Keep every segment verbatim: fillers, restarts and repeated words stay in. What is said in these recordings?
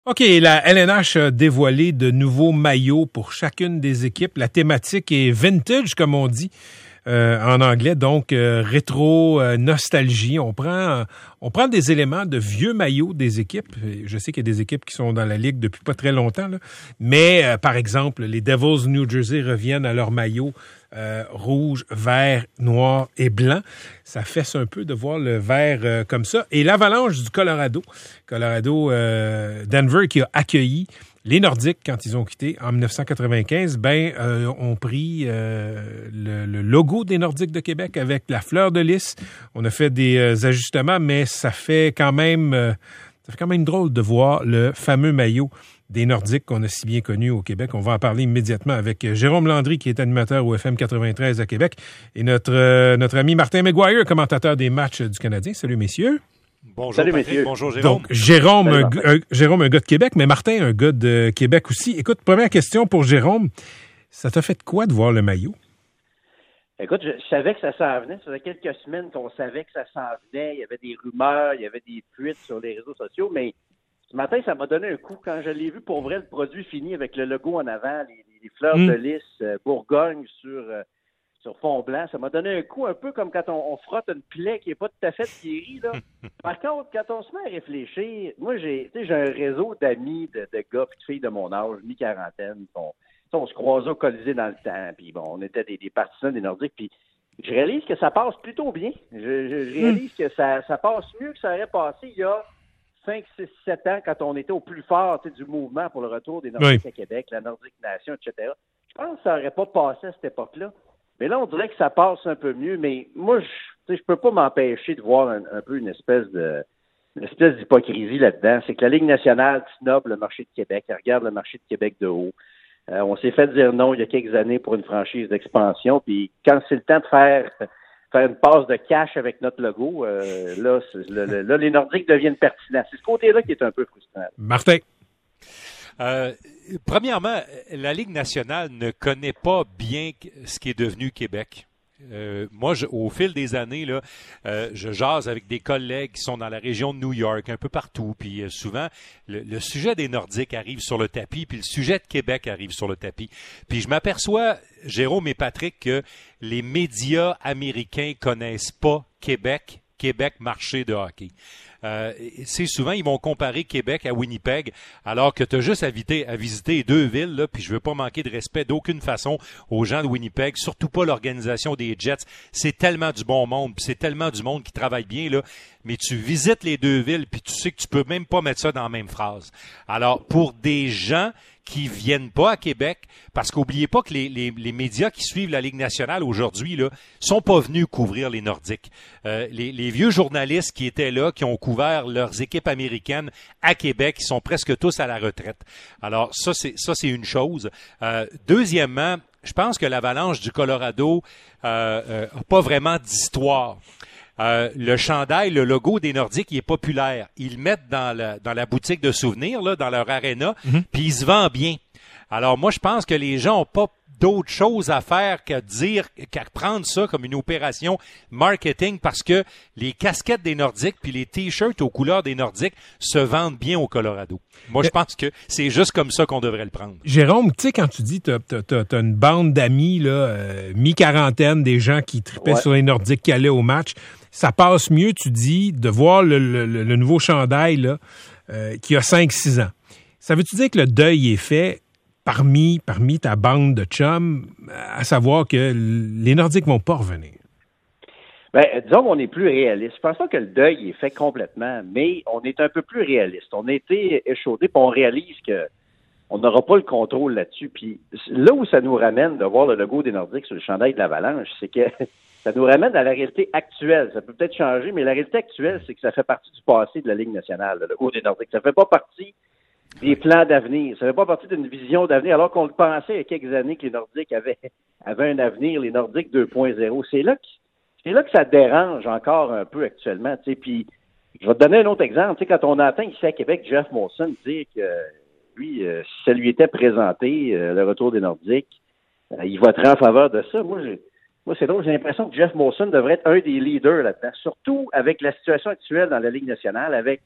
OK, la L N H a dévoilé de nouveaux maillots pour chacune des équipes. La thématique est vintage, comme on dit euh, en anglais, donc euh, rétro, euh, nostalgie. On prend, on prend des éléments de vieux maillots des équipes. Je sais qu'il y a des équipes qui sont dans la Ligue depuis pas très longtemps, là. Mais euh, par exemple, les Devils New Jersey reviennent à leur maillot Euh, rouge, vert, noir et blanc. Ça fesse un peu de voir le vert euh, comme ça. Et l'Avalanche du Colorado, Colorado, euh, Denver, qui a accueilli les Nordiques quand ils ont quitté en dix-neuf cent quatre-vingt-quinze, ben, euh, ont pris euh, le, le logo des Nordiques de Québec avec la fleur de lys. On a fait des euh, ajustements, mais ça fait quand même, euh, ça fait quand même drôle de voir le fameux maillot des Nordiques qu'on a si bien connus au Québec. On va en parler immédiatement avec Jérôme Landry, qui est animateur au F M quatre-vingt-treize à Québec, et notre euh, notre ami Martin McGuire, commentateur des matchs du Canadien. Salut, messieurs. Bonjour, Salut, Patrick. messieurs. Bonjour, Jérôme. Donc, Jérôme, Salut, un, un, Jérôme, un gars de Québec, mais Martin, un gars de Québec aussi. Écoute, première question pour Jérôme. Ça t'a fait quoi de voir le maillot? Écoute, je, je savais que ça s'en venait. Ça faisait quelques semaines qu'on savait que ça s'en venait. Il y avait des rumeurs, il y avait des fuites sur les réseaux sociaux, mais ce matin, ça m'a donné un coup. Quand je l'ai vu, pour vrai, le produit fini avec le logo en avant, les, les fleurs Mm. de lys, euh, Bourgogne sur, euh, sur fond blanc, ça m'a donné un coup un peu comme quand on, on frotte une plaie qui n'est pas tout à fait guérie, là. Par contre, quand on se met à réfléchir, moi, j'ai, tu sais, j'ai un réseau d'amis, de, de gars et de filles de mon âge, mi-quarantaine. On, on se croisait au Colisée dans le temps, puis bon, on était des, des partisans des Nordiques, puis je réalise que ça passe plutôt bien. Je, je, je réalise que ça, ça passe mieux que ça aurait passé il y a cinq, six, sept ans, quand on était au plus fort du mouvement pour le retour des Nordiques Oui. à Québec, la Nordique Nation, et cetera. Je pense que ça n'aurait pas passé à cette époque-là. Mais là, on dirait que ça passe un peu mieux. Mais moi, je je peux pas m'empêcher de voir un, un peu une espèce de une espèce d'hypocrisie là-dedans. C'est que la Ligue nationale snob le marché de Québec. Elle regarde le marché de Québec de haut. Euh, on s'est fait dire non il y a quelques années pour une franchise d'expansion. Puis quand c'est le temps de faire faire une passe de cash avec notre logo, euh, là, c'est, le, le, là, les Nordiques deviennent pertinents. C'est ce côté-là qui est un peu frustrant. Martin. Euh, premièrement, la Ligue nationale ne connaît pas bien ce qui est devenu Québec. Euh, moi, je, au fil des années, là, euh, je jase avec des collègues qui sont dans la région de New York, un peu partout, puis euh, souvent, le, le sujet des Nordiques arrive sur le tapis, puis le sujet de Québec arrive sur le tapis. Puis je m'aperçois, Jérôme et Patrick, que les médias américains connaissent pas Québec, Québec marché de hockey. Euh, c'est souvent, ils vont comparer Québec à Winnipeg, alors que tu as juste à, viter, à visiter deux villes, là, puis je veux pas manquer de respect d'aucune façon aux gens de Winnipeg, surtout pas l'organisation des Jets. C'est tellement du bon monde, puis c'est tellement du monde qui travaille bien, là, mais tu visites les deux villes, puis tu sais que tu peux même pas mettre ça dans la même phrase. Alors, pour des gens qui viennent pas à Québec, parce qu'oubliez pas que les, les, les médias qui suivent la Ligue nationale aujourd'hui là sont pas venus couvrir les Nordiques. Euh, les, les vieux journalistes qui étaient là, qui ont couvert leurs équipes américaines à Québec, ils sont presque tous à la retraite. Alors ça c'est ça c'est une chose. Euh, deuxièmement, je pense que l'Avalanche du Colorado euh, euh, a pas vraiment d'histoire. Euh, le chandail, le logo des Nordiques, il est populaire. Ils le mettent dans la, dans la boutique de souvenirs, là, dans leur aréna, mm-hmm. Puis il se vend bien. Alors moi, je pense que les gens n'ont pas d'autre chose à faire qu'à dire, qu'à prendre ça comme une opération marketing parce que les casquettes des Nordiques puis les t-shirts aux couleurs des Nordiques se vendent bien au Colorado. Moi, je pense que c'est juste comme ça qu'on devrait le prendre. Jérôme, tu sais, quand tu dis que tu as une bande d'amis, là, euh, mi-quarantaine, des gens qui tripaient ouais. sur les Nordiques, qui allaient au match, ça passe mieux, tu dis, de voir le, le, le nouveau chandail là, euh, qui a cinq six ans. Ça veut-tu dire que le deuil est fait parmi, parmi ta bande de chums, à savoir que les Nordiques vont pas revenir? Ben, disons qu'on est plus réaliste. Je pense pas que le deuil est fait complètement, mais on est un peu plus réaliste. On a été échaudés, puis on réalise que on n'aura pas le contrôle là-dessus. Puis là où ça nous ramène de voir le logo des Nordiques sur le chandail de l'Avalanche, c'est que ça nous ramène à la réalité actuelle. Ça peut peut-être changer, mais la réalité actuelle, c'est que ça fait partie du passé de la Ligue nationale, le logo des Nordiques. Ça fait pas partie des plans d'avenir. Ça fait pas partie d'une vision d'avenir, alors qu'on le pensait il y a quelques années que les Nordiques avaient, avaient un avenir, les Nordiques deux point zéro. C'est là que, c'est là que ça dérange encore un peu actuellement. Tu sais. Puis, je vais te donner un autre exemple. Tu sais, quand on entend ici à Québec Jeff Molson dire que lui, euh, si ça lui était présenté, euh, le retour des Nordiques, euh, il voterait en faveur de ça. Moi, j'ai Moi, c'est drôle, j'ai l'impression que Jeff Molson devrait être un des leaders là-dedans, surtout avec la situation actuelle dans la Ligue nationale, avec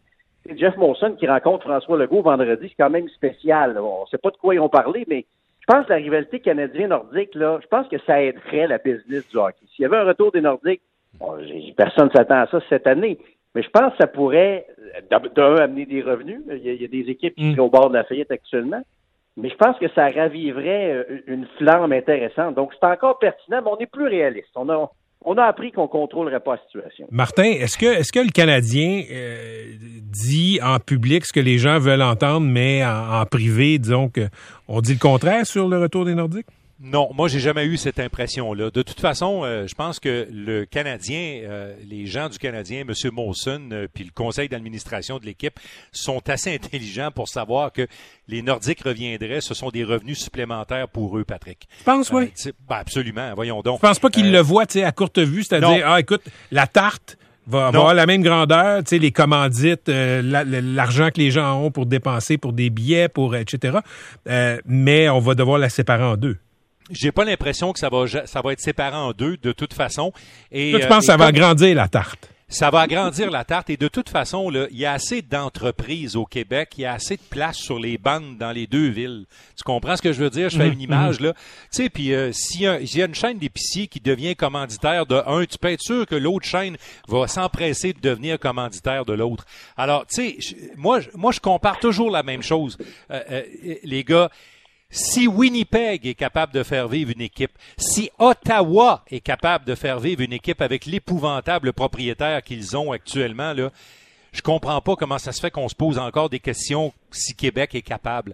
c'est Jeff Molson qui rencontre François Legault vendredi, c'est quand même spécial. Là. On ne sait pas de quoi ils ont parlé, mais je pense que la rivalité canadien-nordique, là, je pense que ça aiderait la business du hockey. S'il y avait un retour des Nordiques, bon, personne ne s'attend à ça cette année, mais je pense que ça pourrait, d'un, amener des revenus. Il y a, il y a des équipes qui sont au bord de la faillite actuellement, mais je pense que ça raviverait une flamme intéressante. Donc, c'est encore pertinent, mais on est plus réaliste. On a... On a appris qu'on ne contrôlerait pas la situation. Martin, est-ce que, est-ce que le Canadien euh, dit en public ce que les gens veulent entendre, mais en, en privé, disons qu'on dit le contraire sur le retour des Nordiques? Non, moi, j'ai jamais eu cette impression-là. De toute façon, euh, je pense que le Canadien, euh, les gens du Canadien, M. Molson, euh, puis le conseil d'administration de l'équipe, sont assez intelligents pour savoir que les Nordiques reviendraient. Ce sont des revenus supplémentaires pour eux, Patrick. Je pense, oui. Euh, ben absolument, voyons donc. Je pense pas qu'ils euh, le voient, tu sais, à courte vue, c'est-à-dire, non. ah, écoute, la tarte va avoir la même grandeur, tu sais, les commandites, euh, la, l'argent que les gens ont pour dépenser pour des billets, pour et cetera. Euh, mais on va devoir la séparer en deux. J'ai pas l'impression que ça va ça va être séparé en deux de toute façon. Et toi, tu penses que ça comme, va agrandir la tarte? Ça va agrandir la tarte et de toute façon, là, il y a assez d'entreprises au Québec, il y a assez de place sur les bandes dans les deux villes. Tu comprends ce que je veux dire? Je fais mmh, une image, mmh. là. Tu sais, puis euh, s'il y a, s'il y a une chaîne d'épiciers qui devient commanditaire de un, tu peux être sûr que l'autre chaîne va s'empresser de devenir commanditaire de l'autre. Alors, tu sais, moi, moi, je compare toujours la même chose. Euh, euh, les gars, si Winnipeg est capable de faire vivre une équipe, si Ottawa est capable de faire vivre une équipe avec l'épouvantable propriétaire qu'ils ont actuellement, là, je comprends pas comment ça se fait qu'on se pose encore des questions si Québec est capable.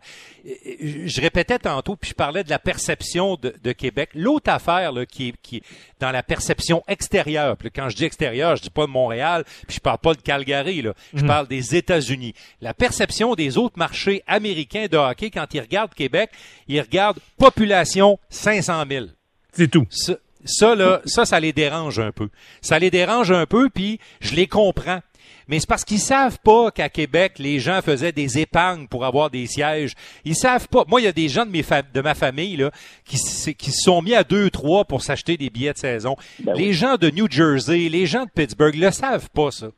Je répétais tantôt, puis je parlais de la perception de, de Québec. L'autre affaire là, qui, est, qui est dans la perception extérieure, puis quand je dis extérieure, je dis pas de Montréal, puis je parle pas de Calgary, là. Je mmh. parle des États-Unis. La perception des autres marchés américains de hockey, quand ils regardent Québec, ils regardent population cinq cent mille. C'est tout. Ça, ça, là, ça, ça les dérange un peu. Ça les dérange un peu, puis je les comprends. Mais c'est parce qu'ils savent pas qu'à Québec, les gens faisaient des épargnes pour avoir des sièges. Ils savent pas. Moi, il y a des gens de, mes fa- de ma famille là qui, qui se sont mis à deux, trois pour s'acheter des billets de saison. Ben les oui. gens de New Jersey, les gens de Pittsburgh le savent pas, ça.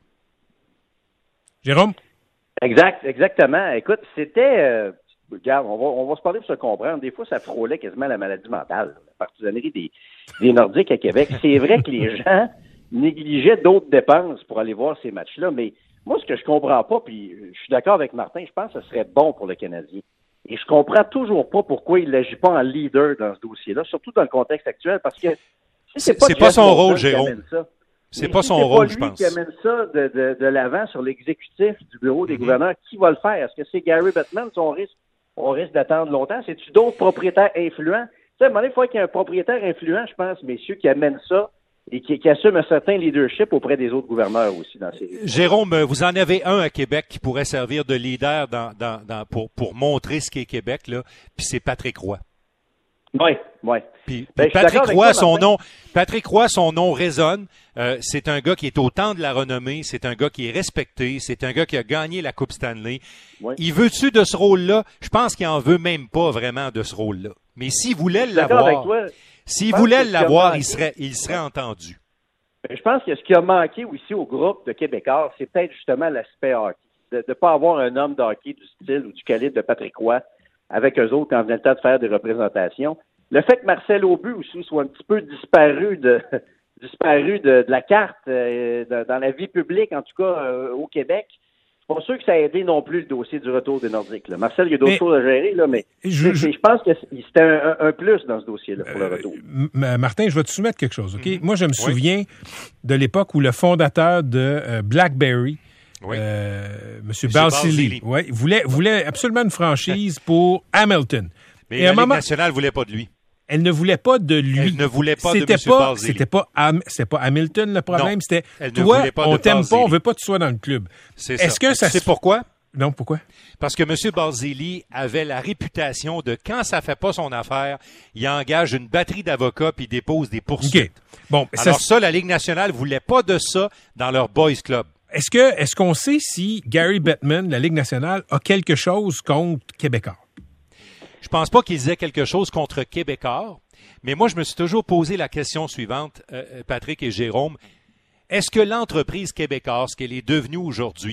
Jérôme? Exact, exactement. Écoute, c'était... Euh, regarde, on va, on va se parler pour se comprendre. Des fois, ça frôlait quasiment la maladie mentale, la partisanerie des, des Nordiques à Québec. C'est vrai que les gens... négligeait d'autres dépenses pour aller voir ces matchs-là. Mais moi, ce que je comprends pas, puis je suis d'accord avec Martin, je pense que ce serait bon pour le Canadien. Et je comprends toujours pas pourquoi il n'agit pas en leader dans ce dossier-là, surtout dans le contexte actuel, parce que c'est pas, c'est pas son rôle, Jérôme. C'est pas son rôle, je pense. C'est pas lui qui amène ça de, de, de l'avant sur l'exécutif du bureau des mm-hmm. gouverneurs. Qui va le faire? Est-ce que c'est Gary Bettman? On risque, on risque d'attendre longtemps. C'est-tu d'autres propriétaires influents? Tu sais, à un moment donné, il faut qu'il y ait un propriétaire influent, je pense, messieurs, qui amène ça et qui, qui assume un certain leadership auprès des autres gouverneurs aussi dans ces... Jérôme, vous en avez un à Québec qui pourrait servir de leader dans, dans, dans, pour, pour montrer ce qu'est Québec, là, puis c'est Patrick Roy. Oui, oui. Puis, ben, puis Patrick Roy, toi, son nom, Patrick Roy, son nom résonne. Euh, c'est un gars qui est au temps de la renommée, c'est un gars qui est respecté, c'est un gars qui a gagné la Coupe Stanley. Oui. Il veut-tu de ce rôle-là? Je pense qu'il en veut même pas vraiment de ce rôle-là. Mais s'il voulait l'avoir... S'il voulait l'avoir, il serait, il serait entendu. Je pense que ce qui a manqué aussi au groupe de Québécois, c'est peut-être justement l'aspect hockey. De ne pas avoir un homme de hockey du style ou du calibre de Patrick Roy avec eux autres quand venait le temps de faire des représentations. Le fait que Marcel Aubu aussi soit un petit peu disparu de, disparu de, de la carte euh, de, dans la vie publique, en tout cas euh, au Québec, c'est pas sûr que ça a aidé non plus le dossier du retour des Nordiques. Là. Marcel, il y a d'autres mais, choses à gérer, là, mais je, je, je pense que c'était un, un plus dans ce dossier-là pour euh, le retour. Martin, je vais te soumettre quelque chose, OK? Mm-hmm. Moi, je me souviens oui. de l'époque où le fondateur de euh, BlackBerry, oui. euh, M. Balsillie, ouais, voulait, voulait absolument une franchise pour Hamilton. Mais Et la Ligue moment, nationale ne voulait pas de lui. Elle ne voulait pas de lui. Elle ne voulait pas c'était de M. pas, Balsillie. C'était pas, Ham, c'était pas Hamilton le problème, non, c'était elle toi, ne voulait pas on de t'aime Balsillie. pas, on veut pas que tu sois dans le club. C'est Est-ce ça. que ça C'est se... pourquoi? Non, pourquoi? Parce que M. Balsillie avait la réputation de quand ça fait pas son affaire, il engage une batterie d'avocats puis il dépose des poursuites. Okay. Bon, alors ça, ça, la Ligue nationale voulait pas de ça dans leur boys club. Est-ce que est-ce qu'on sait si Gary Bettman, la Ligue nationale, a quelque chose contre Québécois? Je pense pas qu'ils aient quelque chose contre Québécois, mais moi, je me suis toujours posé la question suivante, euh, Patrick et Jérôme. Est-ce que l'entreprise québécoise, qu'elle est devenue aujourd'hui,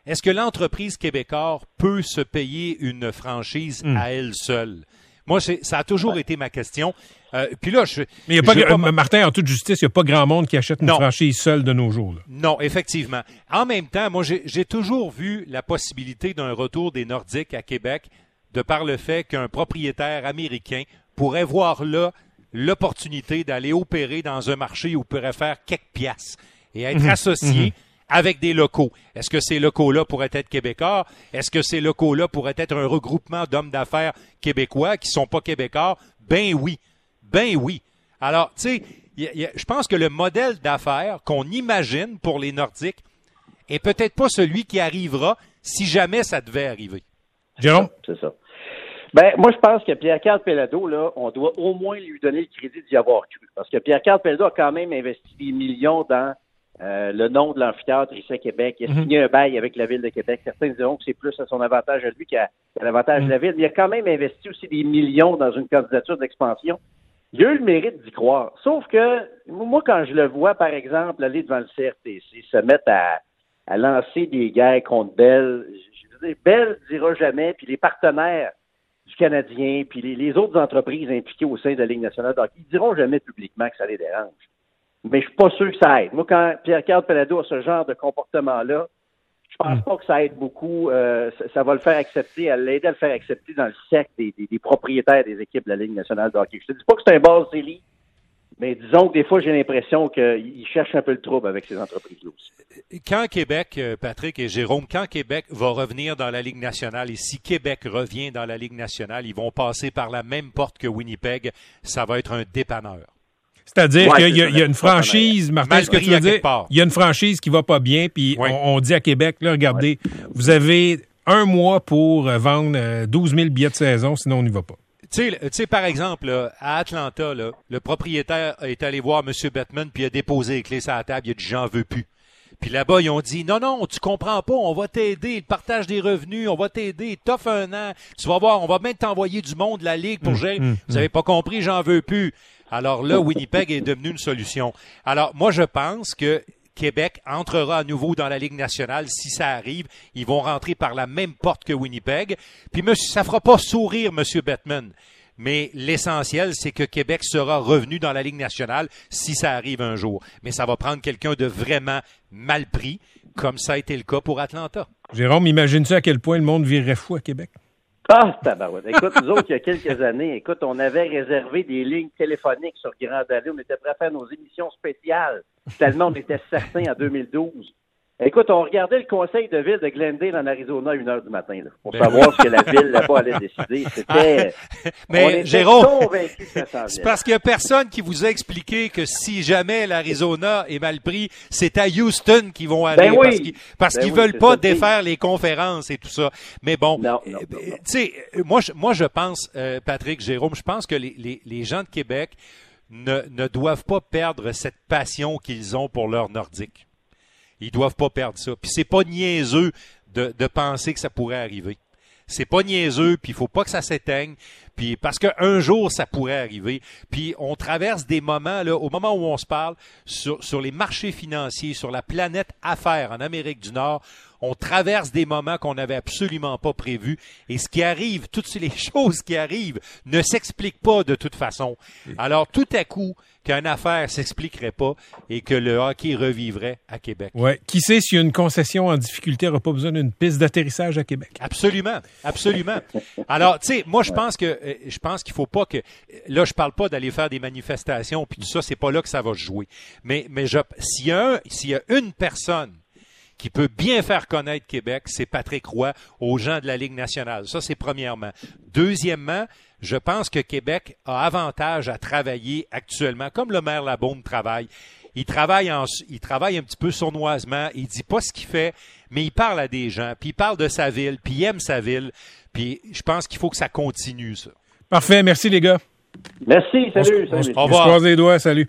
est-ce que l'entreprise Québécois peut se payer une franchise mmh. à elle seule? Moi, c'est, ça a toujours ouais. été ma question. Euh, puis là, je. Mais il y a pas, je pas m- Martin, en toute justice, il n'y a pas grand monde qui achète une non. franchise seule de nos jours. Là. Non, effectivement. En même temps, moi, j'ai, j'ai toujours vu la possibilité d'un retour des Nordiques à Québec de par le fait qu'un propriétaire américain pourrait voir là l'opportunité d'aller opérer dans un marché où il pourrait faire quelques piastres et être mmh. associé mmh. avec des locaux. Est-ce que ces locaux-là pourraient être québécois? Est-ce que ces locaux-là pourraient être un regroupement d'hommes d'affaires québécois qui sont pas québécois? Ben oui. Ben oui. Alors, tu sais, je pense que le modèle d'affaires qu'on imagine pour les Nordiques est peut-être pas celui qui arrivera si jamais ça devait arriver. Jérôme? C'est ça. Ben, moi, je pense que Pierre-Carl Péladeau, là, on doit au moins lui donner le crédit d'y avoir cru. Parce que Pierre-Carl Péladeau a quand même investi des millions dans euh, le nom de l'amphithéâtre ici à Québec. Il a signé mm-hmm. un bail avec la Ville de Québec. Certains diront que c'est plus à son avantage à lui qu'à, qu'à l'avantage mm-hmm. de la Ville. Mais il a quand même investi aussi des millions dans une candidature d'expansion. Il a eu le mérite d'y croire. Sauf que, moi, quand je le vois, par exemple, aller devant le C R T C, se mettre à, à lancer des guerres contre Bell, je veux dire, Bell ne dira jamais, puis les partenaires du Canadien, puis les, les autres entreprises impliquées au sein de la Ligue nationale de hockey, ils diront jamais publiquement que ça les dérange. Mais je suis pas sûr que ça aide. Moi, quand Pierre-Carl Péladeau a ce genre de comportement-là, je pense mmh. pas que ça aide beaucoup. Euh, ça, ça va le faire accepter, à l'aider à le faire accepter dans le cercle des, des, des propriétaires des équipes de la Ligue nationale de hockey. Je te dis pas que c'est un base d'élite, mais disons que des fois, j'ai l'impression qu'il cherche un peu le trouble avec ces entreprises-là aussi. Quand Québec, Patrick et Jérôme, quand Québec va revenir dans la Ligue nationale, et si Québec revient dans la Ligue nationale, ils vont passer par la même porte que Winnipeg, ça va être un dépanneur. C'est-à-dire ouais, qu'il y a, il y a une franchise, Martin, ce que tu veux dire, il y a une franchise qui va pas bien, puis oui. on, on dit à Québec, là, regardez, oui. vous avez un mois pour vendre douze mille billets de saison, sinon on n'y va pas. Tu sais, par exemple, là, à Atlanta, là, le propriétaire est allé voir M. Bettman puis a déposé les clés sur la table, il a dit « j'en veux plus ». Puis là-bas, ils ont dit « non, non, tu comprends pas, on va t'aider, le partage des revenus, on va t'aider, t'offres un an, tu vas voir, on va même t'envoyer du monde de la Ligue pour gérer. Mmh, mmh, vous avez pas compris, j'en veux plus ». Alors là, Winnipeg est devenu une solution. Alors, moi, je pense que Québec entrera à nouveau dans la Ligue nationale. Si ça arrive, ils vont rentrer par la même porte que Winnipeg. Puis, monsieur, ça fera pas sourire M. Bettman. Mais l'essentiel, c'est que Québec sera revenu dans la Ligue nationale si ça arrive un jour. Mais ça va prendre quelqu'un de vraiment mal pris, comme ça a été le cas pour Atlanta. Jérôme, imagines-tu à quel point le monde virerait fou à Québec? Ah, tabarouette. Écoute, nous autres, il y a quelques années, écoute, on avait réservé des lignes téléphoniques sur Grande Allée. On était prêts à faire nos émissions spéciales. Tellement on était certains en deux mille douze. Écoute, on regardait le conseil de ville de Glendale en Arizona à une heure du matin, là, pour ben savoir oui. ce que la ville là-bas allait décider. C'était. Mais on était Jérôme, convaincus que ça s'en c'est parce qu'il n'y a personne qui vous a expliqué que si jamais l'Arizona est mal pris, c'est à Houston qu'ils vont aller. Ben oui. Parce qu'ils, parce ben qu'ils oui, veulent pas ça, défaire les conférences et tout ça. Mais bon, non, non, non, non. tu sais, moi, je, moi, je pense, euh, Patrick, Jérôme, je pense que les, les, les gens de Québec ne, ne doivent pas perdre cette passion qu'ils ont pour leur Nordique. Ils doivent pas perdre ça. Puis c'est pas niaiseux de, de penser que ça pourrait arriver. C'est pas niaiseux, puis il faut pas que ça s'éteigne. Puis parce qu'un jour, ça pourrait arriver. Puis on traverse des moments, là, au moment où on se parle, sur, sur les marchés financiers, sur la planète affaires en Amérique du Nord, on traverse des moments qu'on n'avait absolument pas prévus. Et ce qui arrive, toutes les choses qui arrivent, ne s'expliquent pas de toute façon. Alors, tout à coup, qu'une affaire s'expliquerait pas et que le hockey revivrait à Québec. Ouais. Qui sait s'il y a une concession en difficulté, n'aura pas besoin d'une piste d'atterrissage à Québec. Absolument, absolument. Alors, tu sais, moi, je pense que je pense qu'il faut pas que là, je parle pas d'aller faire des manifestations puis tout ça, c'est pas là que ça va se jouer. Mais mais je s'il y a un, s'il y a une personne qui peut bien faire connaître Québec, c'est Patrick Roy aux gens de la Ligue nationale. Ça, c'est premièrement. Deuxièmement, je pense que Québec a avantage à travailler actuellement, comme le maire Labaume travaille. Il travaille en, il travaille un petit peu sournoisement, il dit pas ce qu'il fait, mais il parle à des gens, puis il parle de sa ville, puis il aime sa ville, puis je pense qu'il faut que ça continue, ça. Parfait, merci les gars. Merci, salut. On, salut. on, on se croise les doigts, salut.